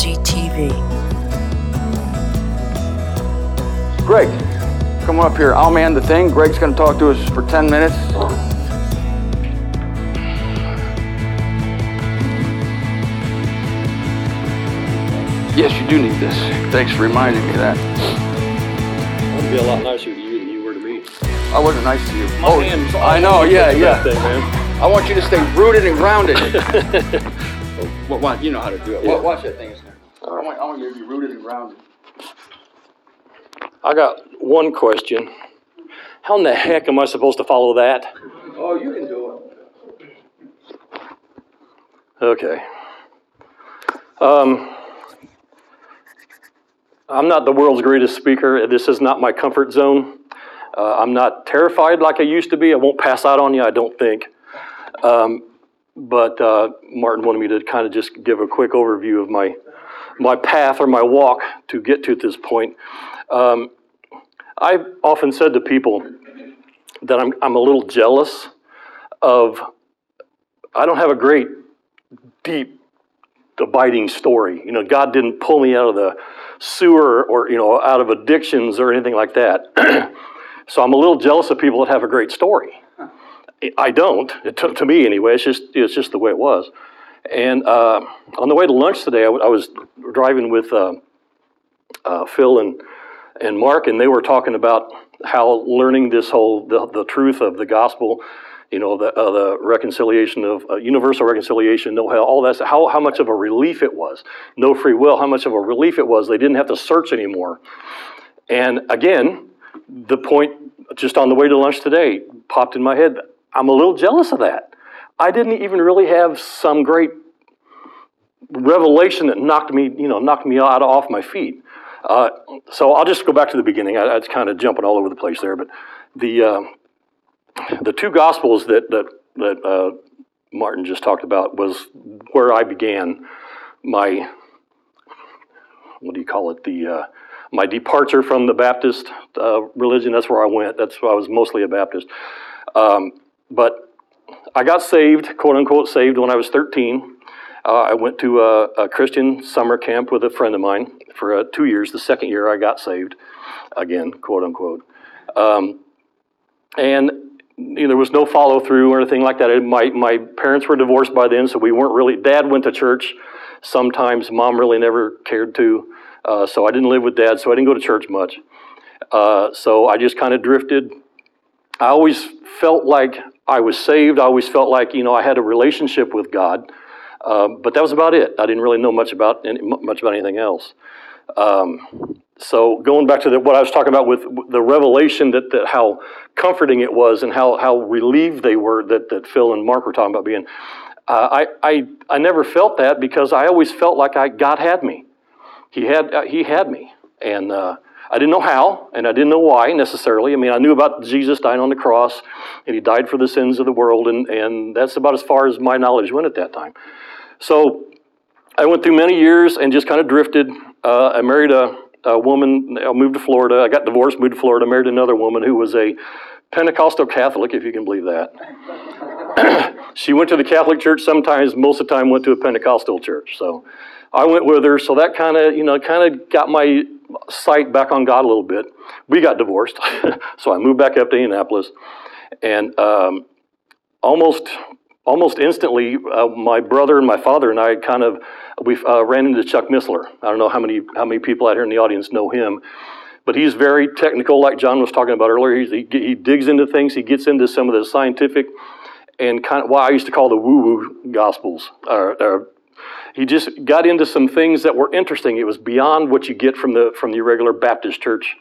TV. Greg, come on up here. I'll man the thing. Greg's going to talk to us for 10 minutes. Yes, you do need this. Thanks for reminding me of that. I'd be a lot nicer to you than you were to me. I wasn't nice to you. Hands I know, yeah. Thing, man. I want you to stay rooted and grounded. You know how to do it. Yeah. Watch that thing. I want you to be rooted and grounded. I got one question. How in the heck am I supposed to follow that? Oh, you can do it. Okay. I'm not the world's greatest speaker. This is not my comfort zone. I'm not terrified like I used to be. I won't pass out on you, I don't think. But Martin wanted me to kind of just give a quick overview of my path or my walk to get to this point. I've often said to people that I'm a little jealous of, I don't have a great, deep, abiding story. You know, God didn't pull me out of the sewer or, out of addictions or anything like that. So I'm a little jealous of people that have a great story. I don't. To me anyway. It's just the way it was. And on the way to lunch today, I was driving with Phil and Mark, and they were talking about how learning this whole the truth of the gospel, the reconciliation of universal reconciliation, no hell, all that. How much of a relief it was. No free will. How much of a relief it was. They didn't have to search anymore. And again, the point just on the way to lunch today popped in my head. I'm a little jealous of that. I didn't even really have some great revelation that knocked me off my feet. So I'll just go back to the beginning. I was kind of jumping all over the place there, but the two Gospels that Martin just talked about was where I began my, my departure from the Baptist religion. That's where I went. I was mostly a Baptist. But I got saved, quote unquote saved, when I was 13. I went to a Christian summer camp with a friend of mine for 2 years. The second year I got saved, again, quote unquote. And there was no follow through or anything like that. My parents were divorced by then, so we weren't really. Dad went to church sometimes. Mom really never cared to. So I didn't live with Dad, so I didn't go to church much. So I just kind of drifted. I always felt like I was saved. I always felt like I had a relationship with God. But that was about it. I didn't really know much about anything else. So going back to what I was talking about with the revelation that how comforting it was and how relieved they were that Phil and Mark were talking about being. I never felt that because I always felt like God had me. He had me, and I didn't know how, and I didn't know why necessarily. I mean, I knew about Jesus dying on the cross, and He died for the sins of the world, and that's about as far as my knowledge went at that time. So I went through many years and just kind of drifted. I married a woman. I moved to Florida. I got divorced, moved to Florida, married another woman who was a Pentecostal Catholic, if you can believe that. She went to the Catholic church sometimes, most of the time went to a Pentecostal church. So I went with her. So that kind of got my sight back on God a little bit. We got divorced. So I moved back up to Indianapolis. And almost instantly, my brother and my father and I we ran into Chuck Missler. I don't know how many people out here in the audience know him, but he's very technical, like John was talking about earlier. He digs into things. He gets into some of the scientific and kind of what I used to call the woo-woo gospels. He just got into some things that were interesting. It was beyond what you get from the regular Baptist church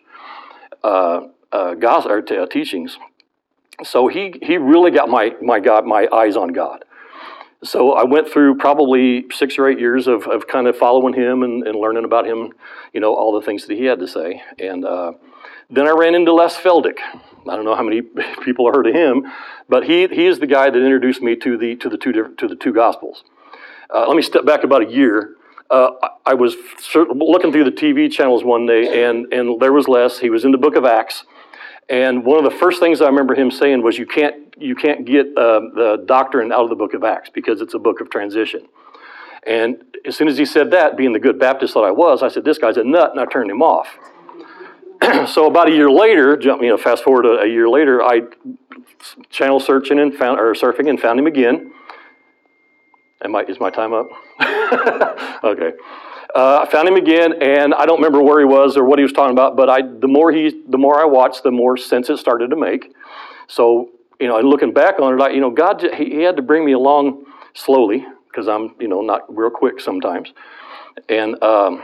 teachings. So he really got my eyes on God. So I went through probably 6 or 8 years of kind of following him and learning about him, all the things that he had to say. And then I ran into Les Feldick. I don't know how many people have heard of him, but he is the guy that introduced me to the two Gospels. Let me step back about a year. I was looking through the TV channels one day, and there was Les. He was in the book of Acts. And one of the first things I remember him saying was, you can't get the doctrine out of the book of Acts because it's a book of transition. And as soon as he said that, being the good Baptist that I was, I said, this guy's a nut, and I turned him off. So about a year later, fast forward a year later, I channel surfing and found him again. Is my time up? Okay. I found him again, and I don't remember where he was or what he was talking about, but the more I watched, the more sense it started to make. So, and looking back on it, God, he had to bring me along slowly, because I'm, not real quick sometimes. And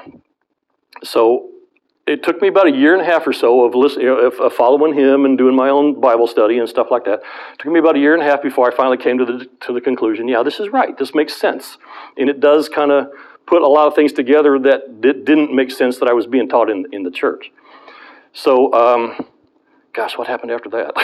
so it took me about a year and a half or so of listening, of following him and doing my own Bible study and stuff like that. It took me about a year and a half before I finally came to the conclusion, yeah, this is right. This makes sense. And it does kind of put a lot of things together that didn't make sense that I was being taught in the church. So, gosh, what happened after that?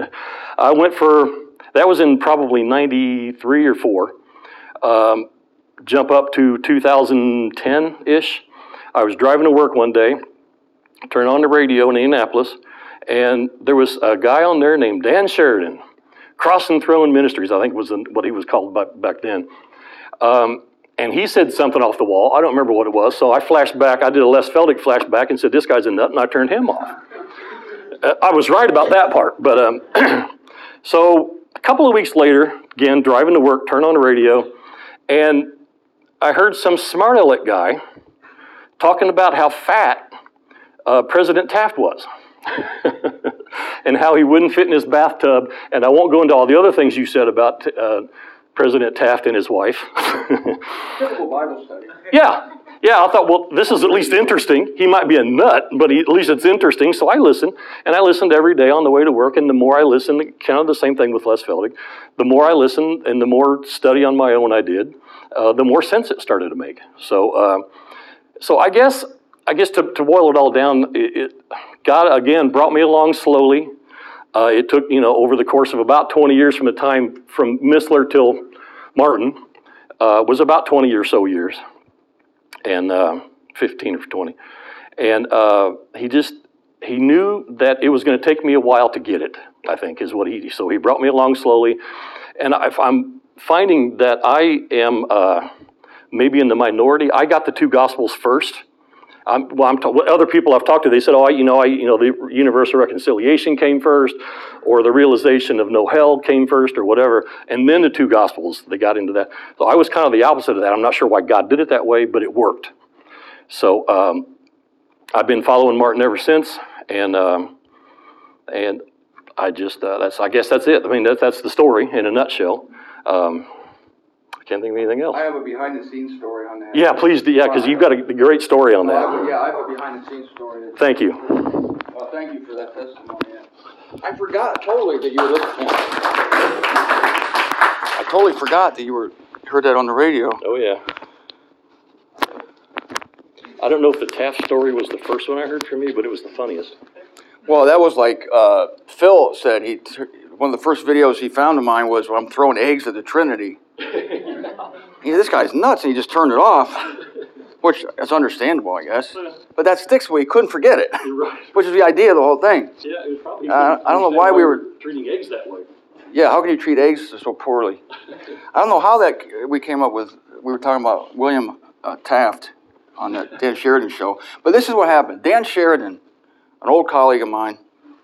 That was in probably 93 or 4. Jump up to 2010-ish. I was driving to work one day, turned on the radio in Indianapolis, and there was a guy on there named Dan Sheridan, Crossing Throne Ministries, I think was what he was called back then. And he said something off the wall. I don't remember what it was, so I flashed back. I did a Les Feldick flashback and said, this guy's a nut, and I turned him off. I was right about that part, but so a couple of weeks later, again, driving to work, turned on the radio, and I heard some smart aleck guy talking about how fat President Taft was and how he wouldn't fit in his bathtub. And I won't go into all the other things you said about President Taft and his wife. Typical Bible study. Yeah, I thought, well, this is at least interesting. He might be a nut, but at least it's interesting. So I listened, and I listened every day on the way to work. And the more I listened, kind of the same thing with Les Feldick, the more I listened and the more study on my own I did, the more sense it started to make. So I guess to boil it all down, God, again, brought me along slowly. It took, over the course of about 20 years from the time from Missler till Martin, was about 20 or so years, and 15 or 20. And he knew that it was going to take me a while to get it, I think, so he brought me along slowly. And I'm finding that I am maybe in the minority. I got the 2 Gospels first. Other people I've talked to, they said, the universal reconciliation came first, or the realization of no hell came first, or whatever, and then the 2 Gospels, they got into that. So I was kind of the opposite of that. I'm not sure why God did it that way, but it worked. So I've been following Martin ever since, and I guess that's it. I mean, that's the story in a nutshell. Can't think of anything else. I have a behind-the-scenes story on that. Yeah, please do. Yeah, because you've got a great story on that. I have a behind-the-scenes story. Thank you. Well, thank you for that testimony. I forgot totally that you were listening. I totally forgot that you heard that on the radio. Oh, yeah. I don't know if the Taft story was the first one I heard from you, but it was the funniest. Well, that was like Phil said. One of the first videos he found of mine was when I'm throwing eggs at the Trinity. This guy's nuts, and he just turned it off, which is understandable, I guess. But that sticks with you. Couldn't forget it, right. Which is the idea of the whole thing. Yeah, it was probably. I don't know why we were treating eggs that way. Yeah, how can you treat eggs so poorly? I don't know how we came up with. We were talking about William Taft on the Dan Sheridan show, but this is what happened. Dan Sheridan, an old colleague of mine,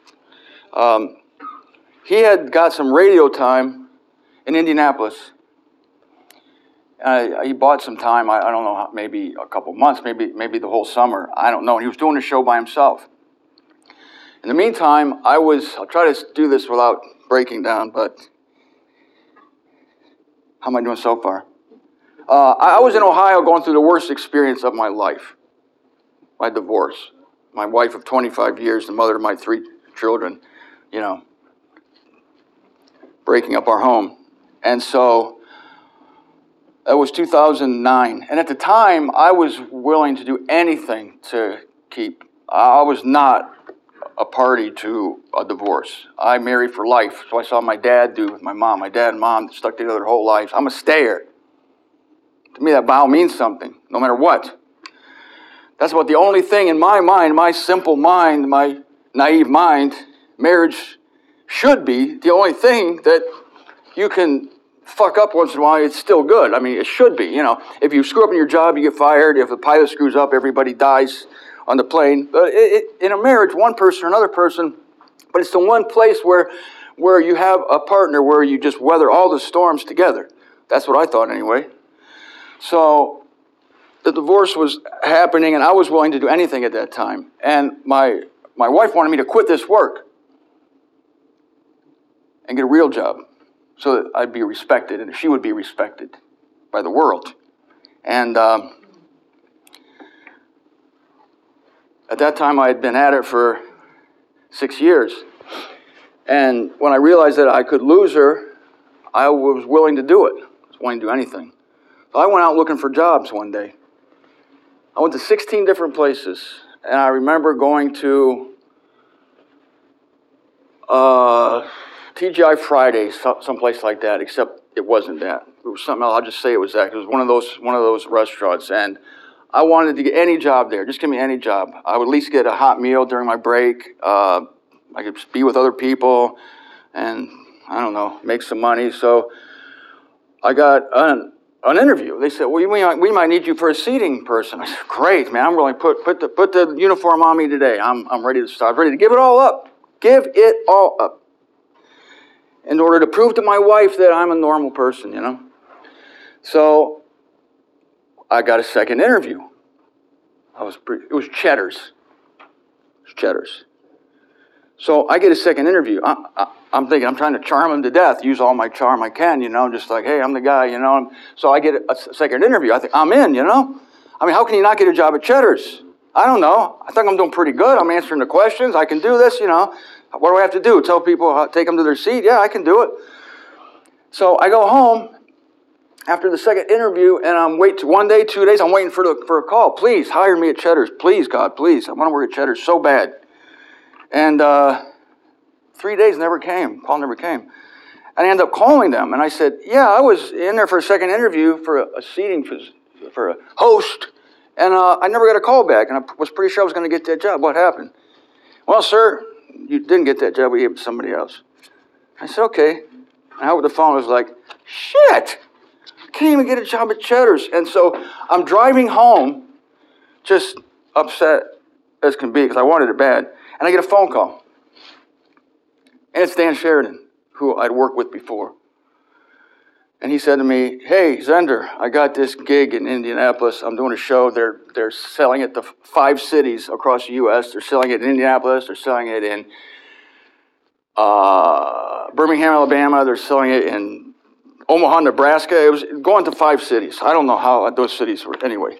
he had got some radio time in Indianapolis. He bought some time, I don't know, maybe a couple months, maybe the whole summer. I don't know. And he was doing a show by himself. In the meantime, I'll try to do this without breaking down, but how am I doing so far? I was in Ohio going through the worst experience of my life, my divorce. My wife of 25 years, the mother of my 3 children, breaking up our home. And so it was 2009. And at the time, I was willing to do anything to keep. I was not a party to a divorce. I married for life. So I saw my dad do with my mom. My dad and mom stuck together their whole lives. I'm a stayer. To me, that vow means something, no matter what. That's about the only thing in my mind, my simple mind, my naive mind, marriage should be the only thing that you can fuck up once in a while, it's still good. I mean, it should be, you know. If you screw up in your job, you get fired. If the pilot screws up, everybody dies on the plane. But in a marriage, one person or another person, but it's the one place where you have a partner where you just weather all the storms together. That's what I thought anyway. So the divorce was happening, and I was willing to do anything at that time. And my wife wanted me to quit this work and get a real job so that I'd be respected and she would be respected by the world. And at that time, I had been at it for 6 years. And when I realized that I could lose her, I was willing to do it. I was willing to do anything. So I went out looking for jobs one day. I went to 16 different places. And I remember going to TGI Fridays, someplace like that, except it wasn't that. It was something else. I'll just say it was that. It was one of those restaurants. And I wanted to get any job there. Just give me any job. I would at least get a hot meal during my break. I could be with other people and, I don't know, make some money. So I got an interview. They said, well, we might need you for a seating person. I said, great, man. I'm really put the uniform on me today. I'm ready to start. I'm ready to give it all up. Give it all up. In order to prove to my wife that I'm a normal person, you know. So I got a second interview. It was Cheddar's. So I get a second interview. I'm thinking, I'm trying to charm him to death, use all my charm I can, you know, just like, hey, I'm the guy, you know. So I get a second interview. I think, I'm in, you know. I mean, how can you not get a job at Cheddar's? I don't know. I think I'm doing pretty good. I'm answering the questions. I can do this, you know. What do I have to do? Tell people, take them to their seat? Yeah, I can do it. So I go home after the second interview, and I'm waiting 1 day, 2 days. I'm waiting for a call. Please, hire me at Cheddar's. Please, God, please. I want to work at Cheddar's so bad. And 3 days never came. Call never came. And I ended up calling them, and I said, yeah, I was in there for a second interview for a seating for a host, and I never got a call back, and I was pretty sure I was going to get that job. What happened? Well, sir, you didn't get that job. We gave it to somebody else. I said, okay. And I over the phone was like, shit, I can't even get a job at Cheddar's. And so I'm driving home, just upset as can be, because I wanted it bad. And I get a phone call. And it's Dan Sheridan, who I'd worked with before. And he said to me, hey, Zender, I got this gig in Indianapolis. I'm doing a show. They're selling it to 5 cities across the U.S. They're selling it in Indianapolis. They're selling it in Birmingham, Alabama. They're selling it in Omaha, Nebraska. It was going to 5 cities. I don't know how those cities were. Anyway.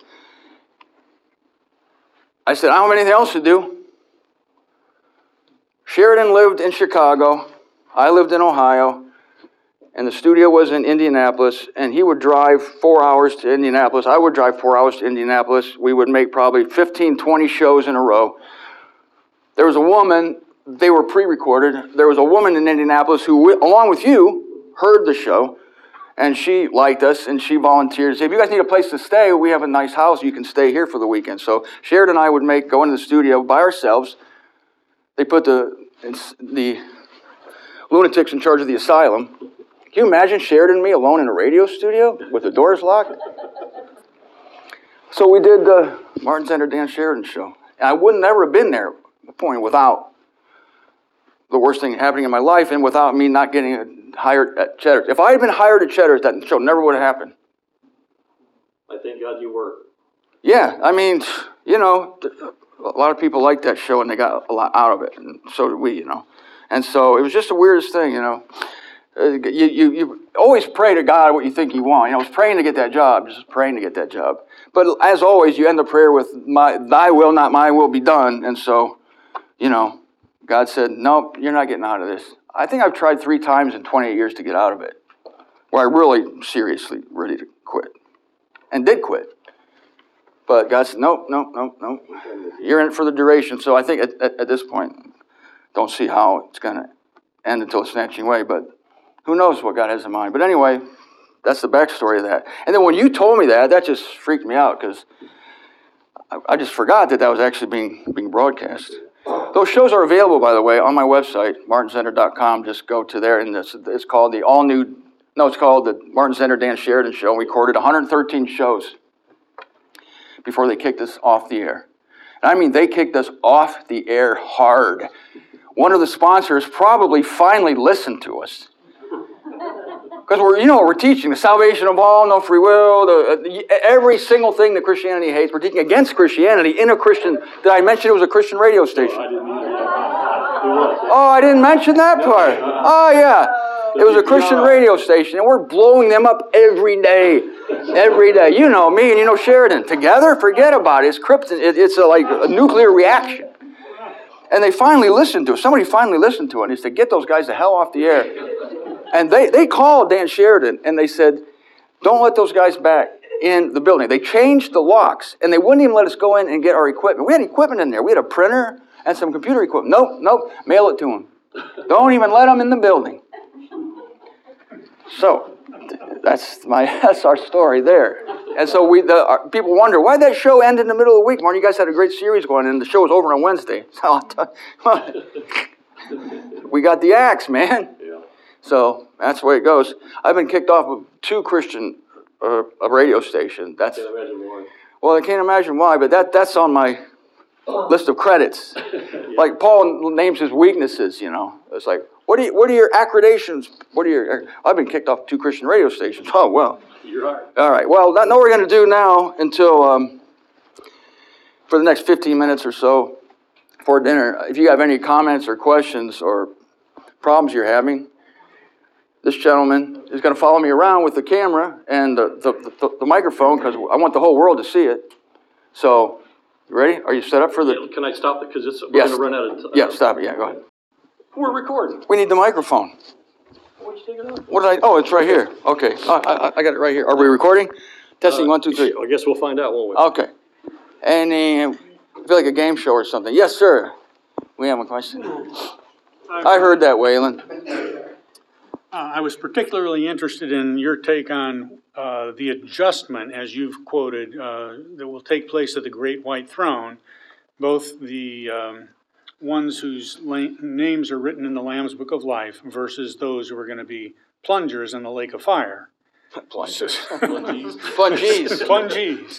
I said, I don't have anything else to do. Sheridan lived in Chicago. I lived in Ohio. And the studio was in Indianapolis. And he would drive 4 hours to Indianapolis. I would drive 4 hours to Indianapolis. We would make probably 15, 20 shows in a row. There was a woman, they were pre-recorded. There was a woman in Indianapolis who, along with you, heard the show. And she liked us, and she volunteered to say, if you guys need a place to stay, we have a nice house. You can stay here for the weekend. So Sheridan and I would go into the studio by ourselves. They put the lunatics in charge of the asylum. Can you imagine Sheridan and me alone in a radio studio with the doors locked? So we did the Martin Zender, Dan Sheridan show. And I would never have been there at the point without the worst thing happening in my life and without me not getting hired at Cheddar's. If I had been hired at Cheddar's, that show never would have happened. I thank God you were. Yeah, I mean, you know, a lot of people liked that show and they got a lot out of it, and so did we, you know. And so it was just the weirdest thing, you know. You always pray to God what you think you want. You know, I was praying to get that job, just praying to get that job. But as always, you end the prayer with, thy will, not my will, be done. And so, you know, God said, nope, you're not getting out of this. I think I've tried 3 times in 28 years to get out of it, where I really seriously ready to quit, and did quit. But God said, nope. You're in it for the duration. So I think at this point, don't see how it's going to end until it's snatching away. But who knows what God has in mind. But anyway, that's the backstory of that. And then when you told me that just freaked me out because I just forgot that was actually being broadcast. Those shows are available, by the way, on my website, martinzender.com. Just go to there, and it's called the All New No, it's called the Martin Zender Dan Sheridan Show. We recorded 113 shows before they kicked us off the air. And I mean, they kicked us off the air hard. One of the sponsors probably finally listened to us. Because we're teaching the salvation of all, no free will, every single thing that Christianity hates. We're teaching against Christianity in a Christian. Did I mention it was a Christian radio station? Oh, I didn't mention that part. Oh, yeah. It was a Christian radio station, and we're blowing them up every day. Every day. You know me, and you know Sheridan. Together, forget about it. It's krypton. It's like a nuclear reaction. And they finally listened to it. Somebody finally listened to it, and he said, get those guys the hell off the air. And they called Dan Sheridan, and they said, don't let those guys back in the building. They changed the locks, and they wouldn't even let us go in and get our equipment. We had equipment in there. We had a printer and some computer equipment. Nope, mail it to them. Don't even let them in the building. So, that's our story there. And so people wonder, why'd that show end in the middle of the week? Martin, you guys had a great series going, and the show was over on Wednesday. We got the axe, man. So that's the way it goes. I've been kicked off of 2 Christian radio stations. I can't imagine why. Well, I can't imagine why, but that's on my list of credits. Like Paul names his weaknesses, It's like, what are your accreditations? I've been kicked off 2 Christian radio stations. Oh, well. You're right. All right. Well, that's what we're going to do now until for the next 15 minutes or so before dinner. If you have any comments or questions or problems you're having, this gentleman is going to follow me around with the camera and the microphone because I want the whole world to see it. So, you ready? Are you set up for the... Yeah, can I stop it? Because we're going to run out of time. Yeah, stop it. Yeah, go ahead. We're recording. We need the microphone. Where'd you take it out? Oh, it's right here. Okay. I got it right here. Are we recording? Testing 1, 2, 3. I guess we'll find out, won't we? Okay. And I feel like a game show or something. Yes, sir. We have a question. I heard that, Waylon. I was particularly interested in your take on the adjustment, as you've quoted, that will take place at the Great White Throne. Both the ones whose names are written in the Lamb's Book of Life versus those who are going to be plungers in the lake of fire. Plungers. Plungies. Plungies.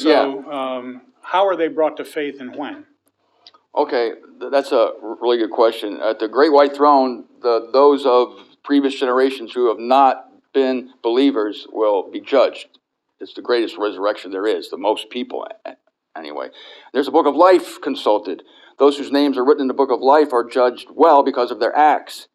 So how are they brought to faith and when? Okay, that's a really good question. At the Great White Throne, those of previous generations who have not been believers will be judged. It's the greatest resurrection there is, the most people anyway. There's a book of life consulted. Those whose names are written in the book of life are judged well because of their acts.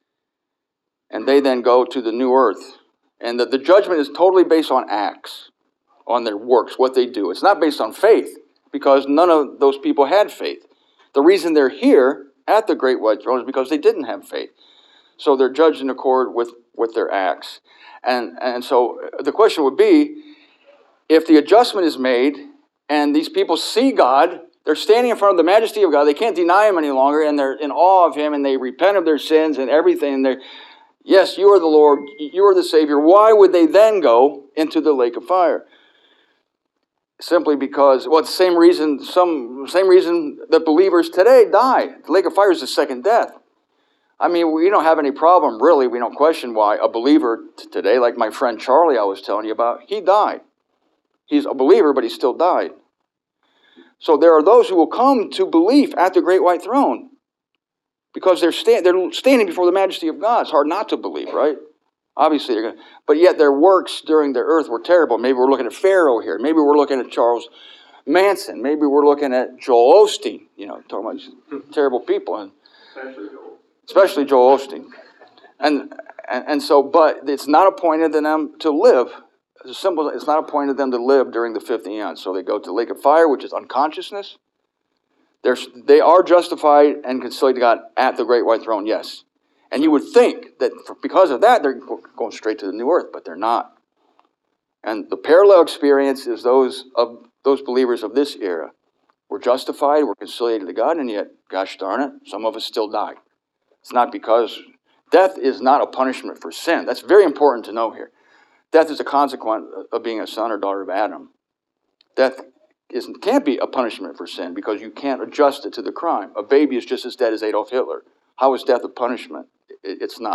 And they then go to the new earth. And the judgment is totally based on acts, on their works, what they do. It's not based on faith because none of those people had faith. The reason they're here at the Great White Throne is because they didn't have faith. So they're judged in accord with their acts. And so the question would be, if the adjustment is made and these people see God, they're standing in front of the majesty of God, they can't deny Him any longer, and they're in awe of Him, and they repent of their sins and everything, and they're, yes, you are the Lord, you are the Savior, why would they then go into the lake of fire? Simply because, well, it's the same reason that believers today die. The lake of fire is the second death. I mean, we don't have any problem, really. We don't question why a believer today, like my friend Charlie I was telling you about, he died. He's a believer, but he still died. So there are those who will come to belief at the Great White Throne because they're standing before the majesty of God. It's hard not to believe, right? Obviously, they're going to, but yet their works during their earth were terrible. Maybe we're looking at Pharaoh here. Maybe we're looking at Charles Manson. Maybe we're looking at Joel Osteen. Talking about these terrible people. And especially Joel Osteen. And so, but it's not appointed to them to live. It's simple. It's not appointed them to live during the fifth eon. So they go to the lake of fire, which is unconsciousness. They are justified and conciliated to God at the Great White Throne, yes. And you would think that because of that, they're going straight to the new earth, but they're not. And the parallel experience is those believers of this era. We're justified, we're conciliated to God, and yet, gosh darn it, some of us still die. It's not because death is not a punishment for sin. That's very important to know here. Death is a consequence of being a son or daughter of Adam. Death can't be a punishment for sin because you can't adjust it to the crime. A baby is just as dead as Adolf Hitler. How is death a punishment? It's not.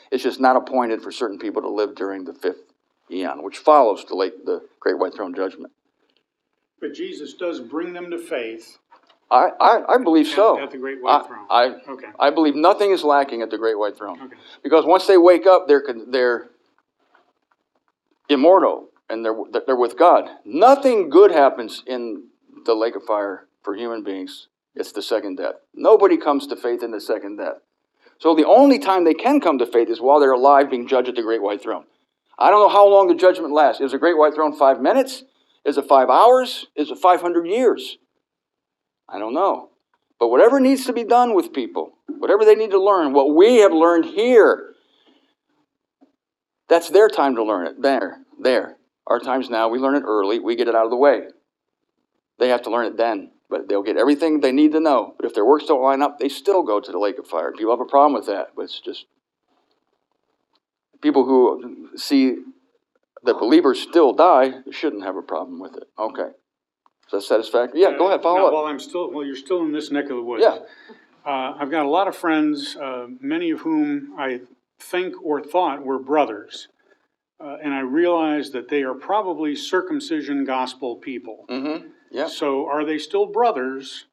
It's just not appointed for certain people to live during the fifth eon, which follows the great white throne judgment. But Jesus does bring them to faith. I believe so. At the great white throne. Okay. I believe nothing is lacking at the great white throne. Okay. Because once they wake up, they're immortal and they're with God. Nothing good happens in the lake of fire for human beings. It's the second death. Nobody comes to faith in the second death. So the only time they can come to faith is while they're alive being judged at the great white throne. I don't know how long the judgment lasts. Is the great white throne 5 minutes? Is it 5 hours? Is it 500 years? I don't know. But whatever needs to be done with people, whatever they need to learn, what we have learned here, that's their time to learn it. There. Our time's now. We learn it early. We get it out of the way. They have to learn it then. But they'll get everything they need to know. But if their works don't line up, they still go to the lake of fire. People have a problem with that. But it's just people who see that believers still die shouldn't have a problem with it. Okay. Is that satisfactory? Yeah, go ahead, follow up. Well, you're still in this neck of the woods. Yeah. I've got a lot of friends, many of whom I think or thought were brothers. And I realize that they are probably circumcision gospel people. Mm-hmm. Yeah. So are they still brothers?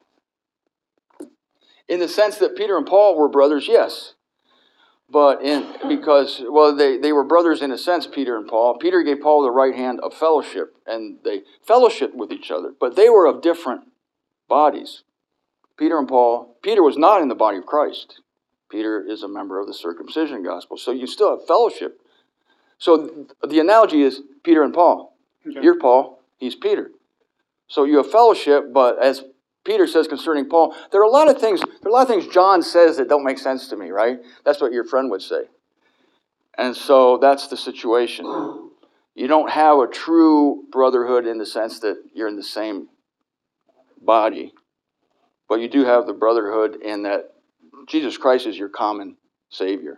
In the sense that Peter and Paul were brothers, yes. But they were brothers in a sense, Peter and Paul. Peter gave Paul the right hand of fellowship, and they fellowshiped with each other. But they were of different bodies. Peter was not in the body of Christ. Peter is a member of the circumcision gospel. So you still have fellowship. So the analogy is Peter and Paul. Okay. You're Paul, he's Peter. So you have fellowship, but as Peter says concerning Paul, there are a lot of things John says that don't make sense to me, right? That's what your friend would say. And so that's the situation. You don't have a true brotherhood in the sense that you're in the same body, but you do have the brotherhood in that Jesus Christ is your common Savior.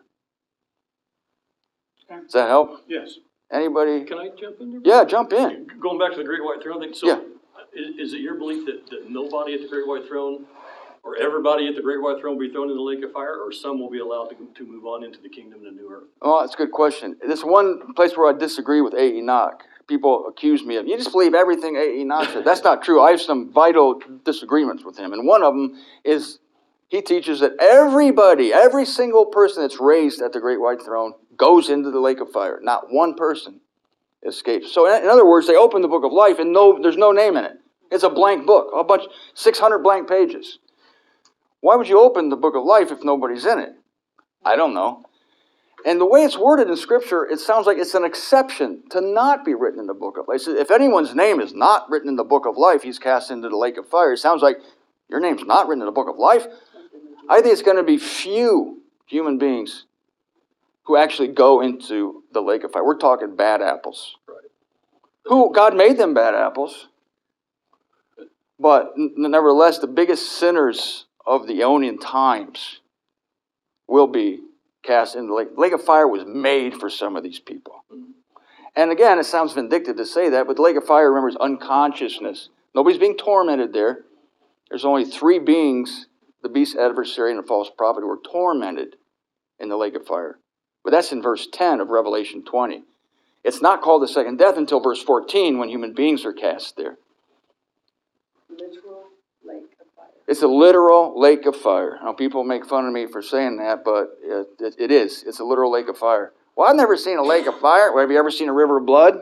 Okay. Does that help? Yes. Anybody? Can I jump in there? Yeah, jump in. Going back to the great white throne thing, so yeah. Is it your belief that nobody at the great white throne, or everybody at the great white throne will be thrown in the lake of fire, or some will be allowed to move on into the kingdom of the new earth? Oh, that's a good question. There's one place where I disagree with A. Enoch. People accuse me of, you just believe everything A. Enoch said. That's not true. I have some vital disagreements with him. And one of them is he teaches that every single person that's raised at the great white throne goes into the lake of fire. Not one person escapes. So in other words, they open the book of life and there's no name in it. It's a blank book, 600 blank pages. Why would you open the book of life if nobody's in it? I don't know. And the way it's worded in Scripture, it sounds like it's an exception to not be written in the book of life. So if anyone's name is not written in the book of life, he's cast into the lake of fire. It sounds like your name's not written in the book of life. I think it's going to be few human beings who actually go into the lake of fire. We're talking bad apples. Right. God made them bad apples. But nevertheless, the biggest sinners of the Aeonian times will be cast into the lake. The lake of fire was made for some of these people. And again, it sounds vindictive to say that, but the lake of fire, remember, is unconsciousness. Nobody's being tormented there. There's only 3 beings, the beast, adversary, and the false prophet, who are tormented in the lake of fire. But that's in verse 10 of Revelation 20. It's not called the second death until verse 14 when human beings are cast there. Literal lake of fire. It's a literal lake of fire. Now, people make fun of me for saying that, but it is. It's a literal lake of fire. Well, I've never seen a lake of fire. Well, have you ever seen a river of blood?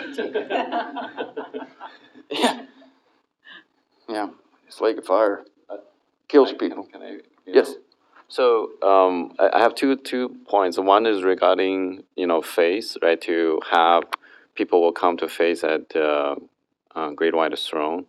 Yeah. It's a lake of fire. Kills people. Can I? Yes. So I have two points. One is regarding faith, right? To have people will come to faith at Great White Throne.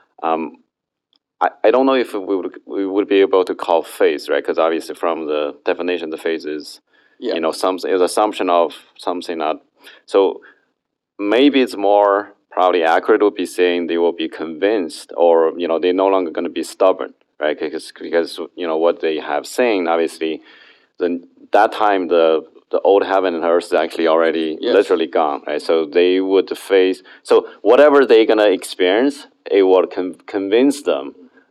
I don't know if we would be able to call faith, right? Because obviously, from the definition, the faith is something is assumption of something not. So maybe it's more probably accurate to be saying they will be convinced, or they're no longer going to be stubborn, right? Because what they have saying, obviously, that time the old heaven and earth is actually already literally gone, right? So they would face, so whatever they're going to experience, it will convince them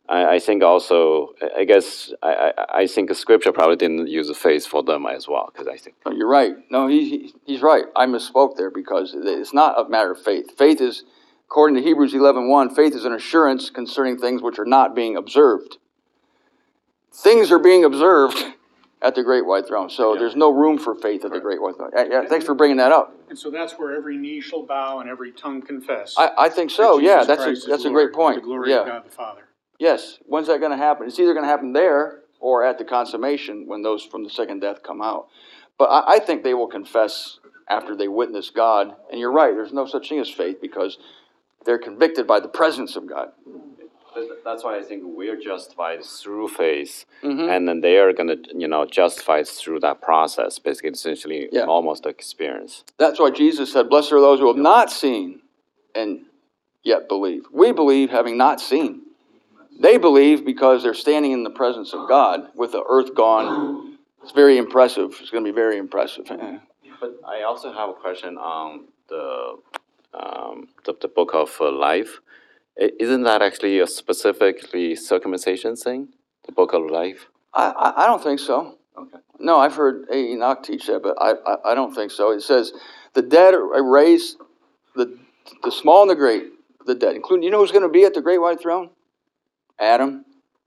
I think also, I guess, I think Scripture probably didn't use faith for them as well, because I think. No, you're right. No, he's right. I misspoke there because it's not a matter of faith. Faith is, according to Hebrews 11:1, faith is an assurance concerning things which are not being observed. Things are being observed at the Great White Throne, so there's no room for faith at the Great White Throne. Yeah, thanks for bringing that up. And so that's where every knee shall bow and every tongue confess. I think so. that Yeah, Jesus Christ is that's a Lord, great to point. the glory Yeah. of God the Father. Yes. When's that going to happen? It's either going to happen there or at the consummation when those from the second death come out. But I think they will confess after they witness God. And you're right, there's no such thing as faith because they're convicted by the presence of God. That's why I think we're justified through faith, Mhm. and then they are going to, justify through that process, basically, essentially, Yeah. almost experience. That's why Jesus said, blessed are those who have not seen and yet believe. We believe having not seen. They believe because they're standing in the presence of God with the earth gone. It's very impressive. It's going to be very impressive. But I also have a question on the book of life. Isn't that actually a specifically circumcision thing? The book of life? I don't think so. Okay. No, I've heard Enoch teach that, but I don't think so. It says the dead are raised, the small and the great, the dead, including, you know who's going to be at the Great White Throne? Adam,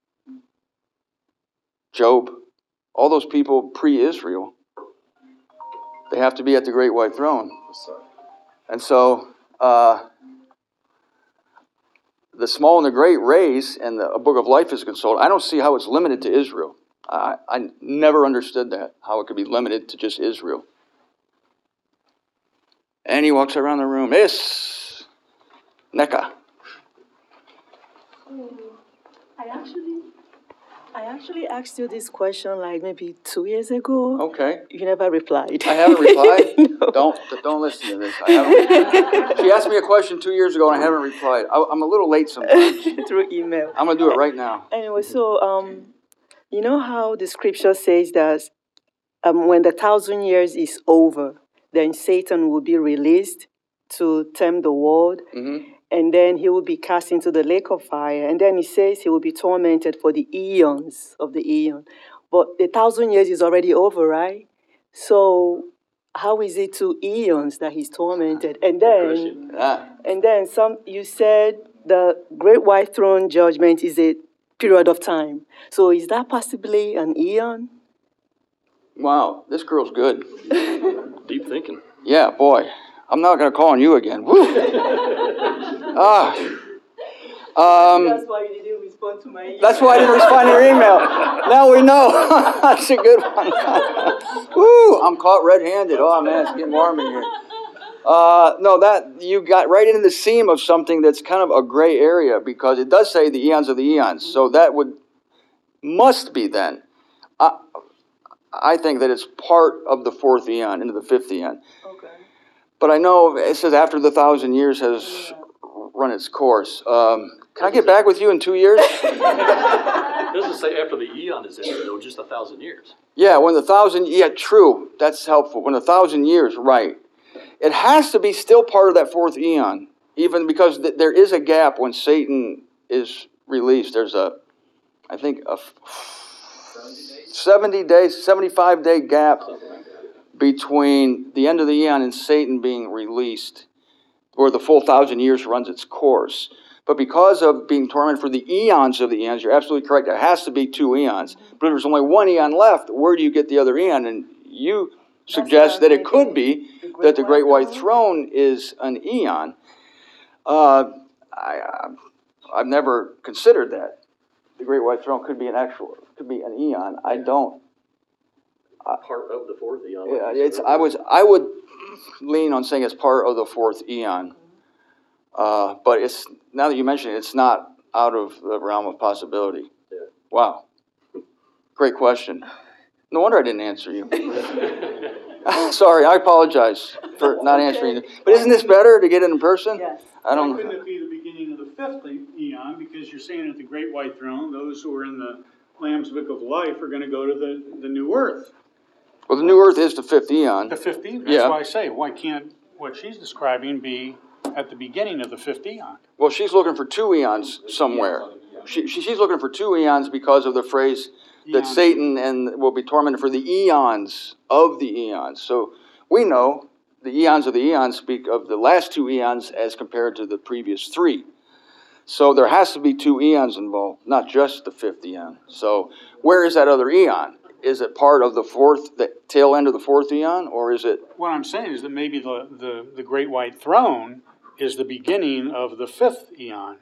Job, all those people pre-Israel. They have to be at the Great White Throne. And so the small and the great raise and the book of life is consoled. I don't see how it's limited to Israel. I never understood that, how it could be limited to just Israel. And he walks around the room. Yes, Neka. I actually asked you this question like maybe 2 years ago. Okay. You never replied. I haven't replied? No. Don't listen to this. I haven't. She asked me a question 2 years ago and I haven't replied. I'm a little late sometimes. Through email. I'm going to do it right now. Anyway, so you know how the scripture says that when the 1,000 years is over, then Satan will be released to tempt the world, and then he will be cast into the lake of fire. And then he says he will be tormented for the eons of the eon. But the 1,000 years is already over, right? So how is it 2 eons that he's tormented? And then you said the Great White Throne judgment is a period of time. So is that possibly an eon? Wow, this girl's good. Deep thinking. Yeah, boy. I'm not going to call on you again. Woo! That's why you didn't respond to my email. That's why I didn't respond to your email. Now we know. That's a good one. Woo! I'm caught red-handed. Oh, man, it's getting warm in here. No, that you got right into the seam of something that's kind of a gray area because it does say the eons of the eons. So that must be then. I think that it's part of the 4th eon into the 5th eon. Okay. But I know it says after the 1,000 years has run its course. Can I get back with you in 2 years? It doesn't say after the eon is ended, though, just 1,000 years. Yeah, when the 1,000, yeah, true. That's helpful. When the 1,000 years, right. It has to be still part of that 4th eon, even because there is a gap when Satan is released. There's a 75-day gap between the end of the eon and Satan being released, where the full 1,000 years runs its course. But because of being tormented for the eons of the eons, you're absolutely correct. There has to be 2 eons. But if there's only 1 eon left, where do you get the other eon? And you suggest that it could be that the Great White Throne is an eon. I've never considered that. The Great White Throne could be an eon. I don't. Part of the 4th eon. I would lean on saying it's part of the 4th eon. But it's, now that you mention it, it's not out of the realm of possibility. Yeah. Wow. Great question. No wonder I didn't answer you. Sorry, I apologize for not answering you. But isn't this better to get it in person? Yes. I don't. Why couldn't it be the beginning of the 5th eon? Because you're saying at the Great White Throne, those who are in the Lamb's Book of Life are going to go to the new earth. Well, the new earth is the 5th eon. The 5th eon. That's Yeah. why I say, why can't what she's describing be at the beginning of the 5th eon? Well, she's looking for 2 eons somewhere. she's looking for 2 eons because of the phrase that Satan and will be tormented for the eons of the eons. So we know the eons of the eons speak of the last 2 eons as compared to the previous 3. So there has to be 2 eons involved, not just the 5th eon. So where is that other eon? Is it part of the tail end of the 4th eon, or is it? What I'm saying is that maybe the Great White Throne is the beginning of the 5th eon.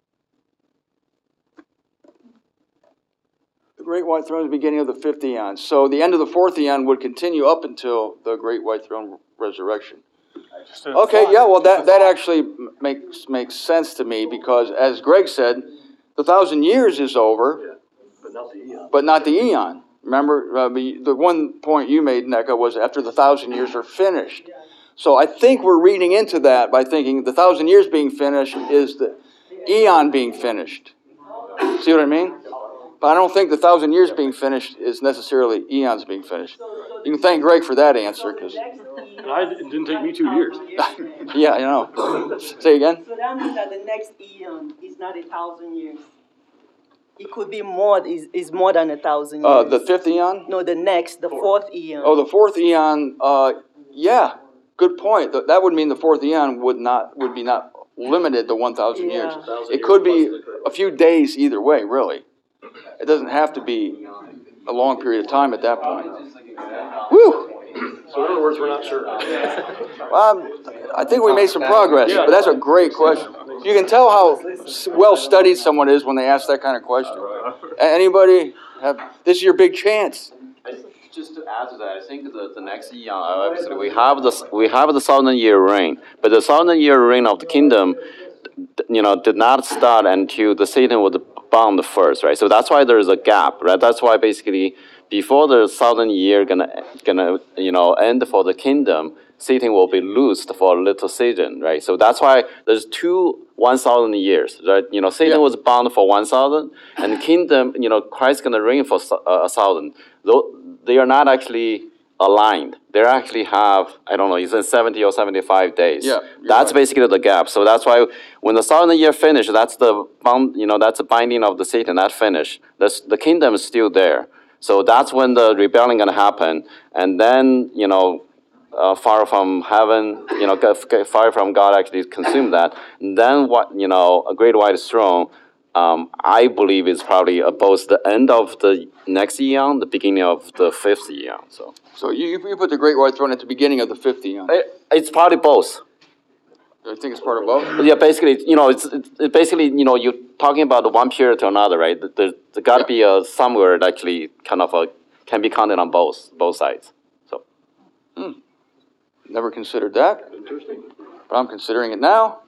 The Great White Throne is the beginning of the 5th eon. So the end of the 4th eon would continue up until the Great White Throne resurrection. Okay, yeah, well, that actually makes sense to me, because as Greg said, the 1,000 years is over, but not the eon. Remember, the one point you made, Neka, was after the 1,000 years are finished. So I think we're reading into that by thinking the 1,000 years being finished is the eon being finished. See what I mean? But I don't think the 1,000 years being finished is necessarily eons being finished. You can thank Greg for that answer, because It didn't take me 2 years. yeah, I know. Say again. So that means that the next eon is not 1,000 years. It could be more. Is more than 1,000 years. The 5th eon? No, the 4th eon. Oh, the 4th eon. Yeah, good point. That would mean the 4th eon would be not limited to 1,000 years. It could be a few days either way, really. It doesn't have to be a long period of time at that point. Woo! So in other words, we're not sure. I think we made some progress, but that's a great question. You can tell how well studied someone is when they ask that kind of question. Anybody this is your big chance. Just to add to that, I think the next eon, obviously we have the 1,000-year reign, but the 1,000-year reign of the kingdom, did not start until the Satan was bound first, right? So that's why there's a gap, right? That's why basically before the 1,000 year gonna end for the kingdom, Satan will be loosed for a little season, right? So that's why there's 1,000 years, right? Satan was bound for 1,000, and the kingdom, Christ's gonna reign for 1,000. Though they are not actually aligned. They actually have, I don't know, it's in 70 or 75 days. Yeah, that's right. Basically the gap. So that's why when the 1,000 year finish, that's the that's the binding of the Satan, that finish. The kingdom is still there. So that's when the rebellion gonna happen, and then fire from heaven, fire from God actually consume that. And then a great white throne, I believe is probably both the end of the next eon, the beginning of the 5th eon. So you put the Great White Throne at the beginning of the 5th eon. It's probably both. I think it's part of both. Yeah, basically, it's basically, you're talking about one period to another, right? There got to be somewhere that actually kind of can be counted on both sides. So. Never considered that. Interesting. But I'm considering it now.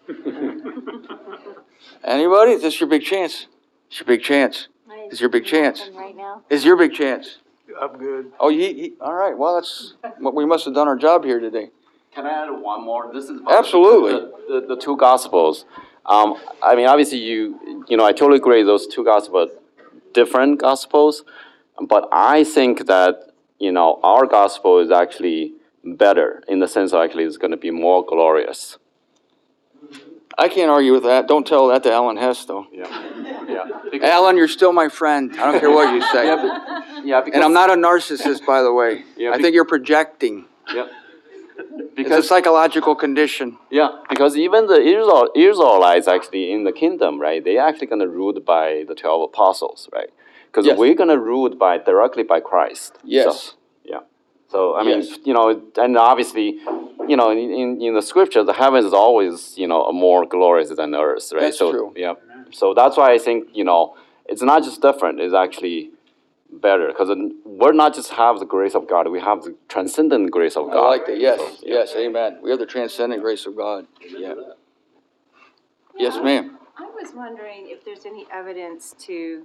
Anybody? This is your big chance. It's your big chance. It's your big chance. Right now. It's your big chance. I'm good. Oh, all right. Well, that's what we must have done our job here today. Can I add one more? This is Absolutely. The 2 Gospels. I mean, obviously, I totally agree. Those 2 Gospels, different Gospels, but I think that our Gospel is actually better in the sense of actually it's going to be more glorious. I can't argue with that. Don't tell that to Alan Hess, though. Yeah. Alan, you're still my friend. I don't care what you say. Because, and I'm not a narcissist, by the way. I think you're projecting. Yeah. Because it's a psychological condition. Yeah, because even the Israelites actually in the kingdom, right? They actually going to ruled by the 12 apostles, right? Because we're going to ruled directly by Christ. Yes. So, yeah. So I mean, and obviously, in the scripture, the heavens is always, more glorious than the earth, right? That's true. Yeah. So that's why I think, it's not just different; it's actually better, because we're not just have the grace of God; we have the transcendent grace of God. I like that. Yes. So, yes. Amen. We have the transcendent grace of God. Yeah. Yes, ma'am. I was wondering if there's any evidence to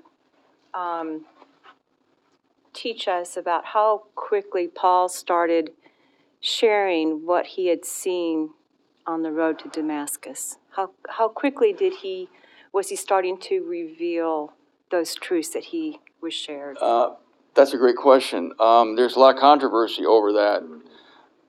teach us about how quickly Paul started sharing what he had seen on the road to Damascus. How quickly was he starting to reveal those truths that he was shared? That's a great question. There's a lot of controversy over that.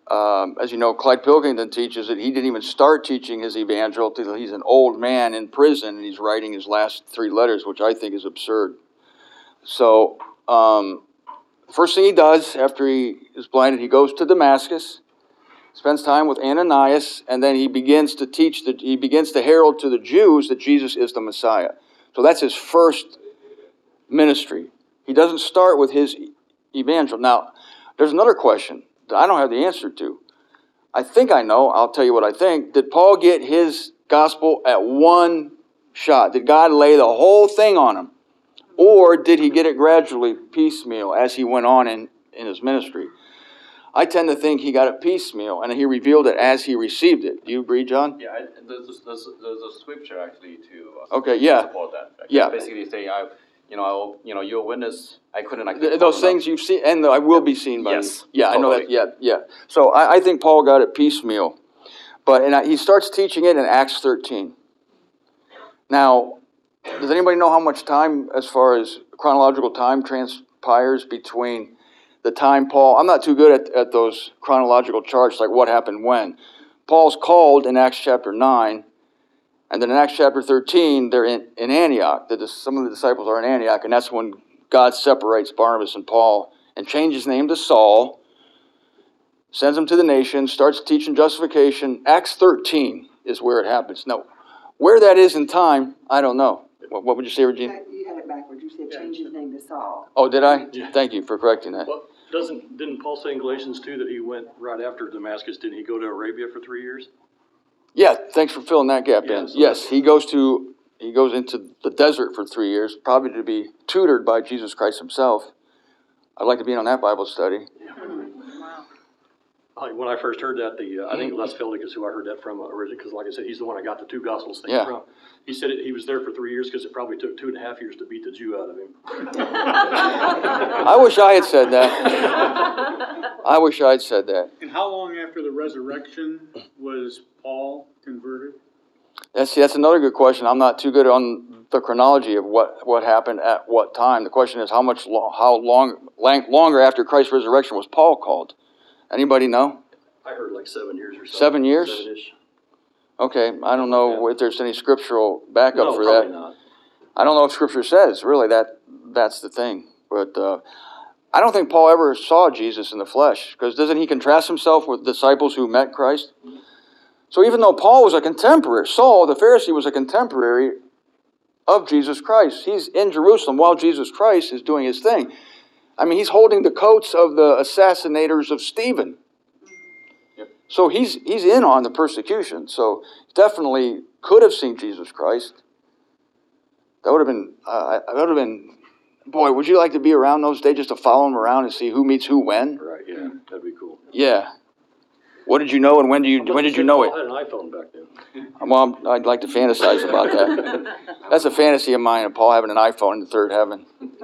As you know, Clyde Pilkington teaches that he didn't even start teaching his evangel till he's an old man in prison and he's writing his last 3 letters, which I think is absurd. So, first thing he does after he is blinded, he goes to Damascus, spends time with Ananias, and then he begins to teach, he begins to herald to the Jews that Jesus is the Messiah. So that's his first ministry. He doesn't start with his evangel. Now, there's another question that I don't have the answer to. I think I know. I'll tell you what I think. Did Paul get his gospel at one shot? Did God lay the whole thing on him? Or did he get it gradually, piecemeal, as he went on in his ministry? I tend to think he got it piecemeal, and he revealed it as he received it. Do you agree, John? Yeah, there's a scripture actually to support that. Yeah. Basically saying, your witness, I couldn't. Those things you've seen, and I will be seen by. Yes. Yeah, totally. I know that. Yeah. So I think Paul got it piecemeal, but he starts teaching it in Acts 13. Now, does anybody know how much time, as far as chronological time, transpires between the time Paul? I'm not too good at those chronological charts, like what happened when. Paul's called in Acts chapter 9. And then in Acts chapter 13, they're in Antioch. Some of the disciples are in Antioch, and that's when God separates Barnabas and Paul and changes his name to Saul, sends him to the nations, starts teaching justification. Acts 13 is where it happens. Now, where that is in time, I don't know. What would you say, Regina? You had it backwards. You said change his name to Saul. Oh, did I? Yeah. Thank you for correcting that. Well, didn't Paul say in Galatians 2 that he went right after Damascus? Didn't he go to Arabia for 3 years? Yeah, thanks for filling that gap Yeah, in. so Yes, he goes into the desert for 3 years, probably to be tutored by Jesus Christ himself. I'd like to be in on that Bible study. When I first heard that, I think Les Feldick is who I heard that from originally, because like I said, he's the one I got the 2 Gospels thing Yeah. from. He said he was there for 3 years because it probably took 2.5 years to beat the Jew out of him. I wish I had said that. I wish I'd said that. And how long after the resurrection was Paul converted? That's another good question. I'm not too good on the chronology of what happened at what time. The question is how longer after Christ's resurrection was Paul called? Anybody know? I heard like 7 years or so. 7 years? 7-ish. Okay, I don't know if there's any scriptural backup for probably that. not. I don't know if Scripture says, really, that's the thing. But I don't think Paul ever saw Jesus in the flesh, because doesn't he contrast himself with disciples who met Christ? So even though Paul was a contemporary, Saul, the Pharisee, was a contemporary of Jesus Christ. He's in Jerusalem while Jesus Christ is doing his thing. I mean, he's holding the coats of the assassinators of Stephen. So he's in on the persecution. So definitely could have seen Jesus Christ. That would have been, boy, would you like to be around those days just to follow him around and see who meets who when? Right, yeah, that'd be cool. Yeah. What did you know and when did you know it? Paul had an iPhone back then. Well, I'd like to fantasize about that. That's a fantasy of mine, of Paul having an iPhone in the third heaven.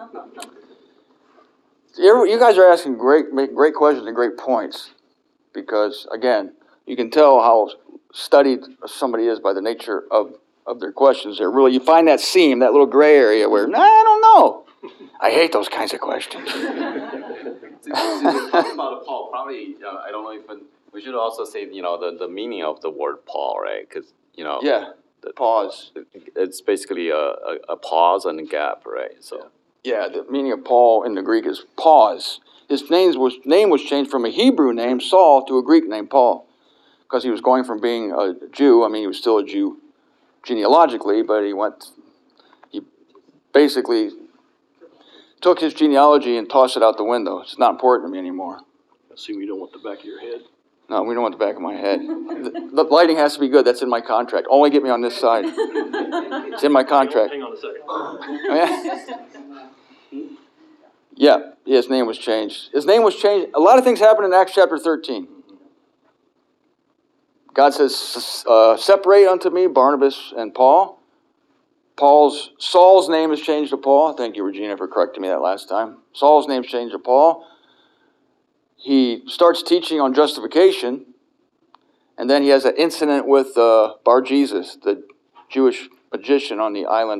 You guys are asking great questions and great points. Because, again, you can tell how studied somebody is by the nature of their questions. You find that seam, that little gray area where, I don't know. I hate those kinds of questions. Talking about Paul, probably, I don't know if we should also say, the meaning of the word Paul, right? Because, Yeah, pause. It's basically a pause and a gap, right? So. Yeah, the meaning of Paul in the Greek is pause. His name was changed from a Hebrew name, Saul, to a Greek name, Paul, because he was going from being a Jew. I mean, he was still a Jew genealogically, but he basically took his genealogy and tossed it out the window. It's not important to me anymore. I assume you don't want the back of your head. No, we don't want the back of my head. The lighting has to be good. That's in my contract. Only get me on this side. It's in my contract. Hang on a second. Oh, yeah, his name was changed. His name was changed. A lot of things happened in Acts chapter 13. God says, separate unto me Barnabas and Paul. Saul's name is changed to Paul. Thank you, Regina, for correcting me that last time. Saul's name is changed to Paul. He starts teaching on justification, and then he has an incident with Bar-Jesus, the Jewish magician on the island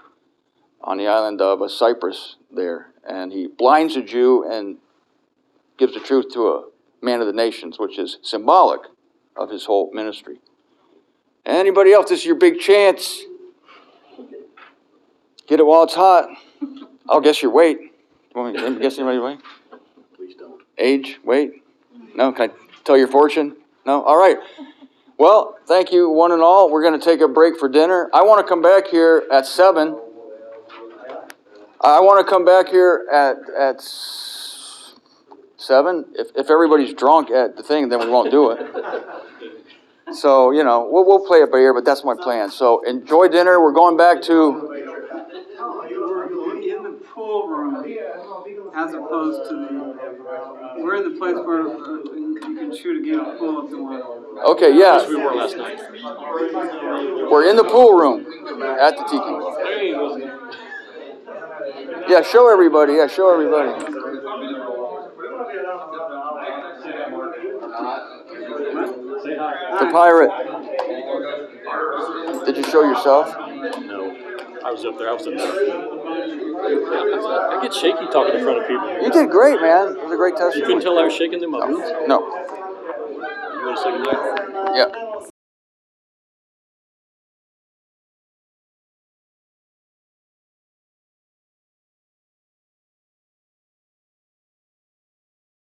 of Cyprus there. And he blinds a Jew and gives the truth to man of the nations, which is symbolic of his whole ministry. Anybody else, this is your big chance. Get it while it's hot. I'll guess your weight. You want me to guess anybody's weight? Please don't. Age, weight? No? Can I tell your fortune? No? All right. Well, thank you one and all. We're going to take a break for dinner. I want to come back here at 7. I want to come back here at 7. If everybody's drunk at the thing, then we won't do it. So, you know, we'll play it by ear, but that's my plan. So enjoy dinner. We're going back to... In the pool room, as opposed to we're in the place where you can shoot a game of pool if you want. Okay, yeah. We were last night. We're in the pool room at the Tiki Bar. Yeah, show everybody. Yeah, show everybody. The pirate. Did you show yourself? No. I was up there. I get shaky talking in front of people. You did great, man. It was a great You couldn't testimony. tell I was shaking in my boots? No. You want to say goodnight? Yeah.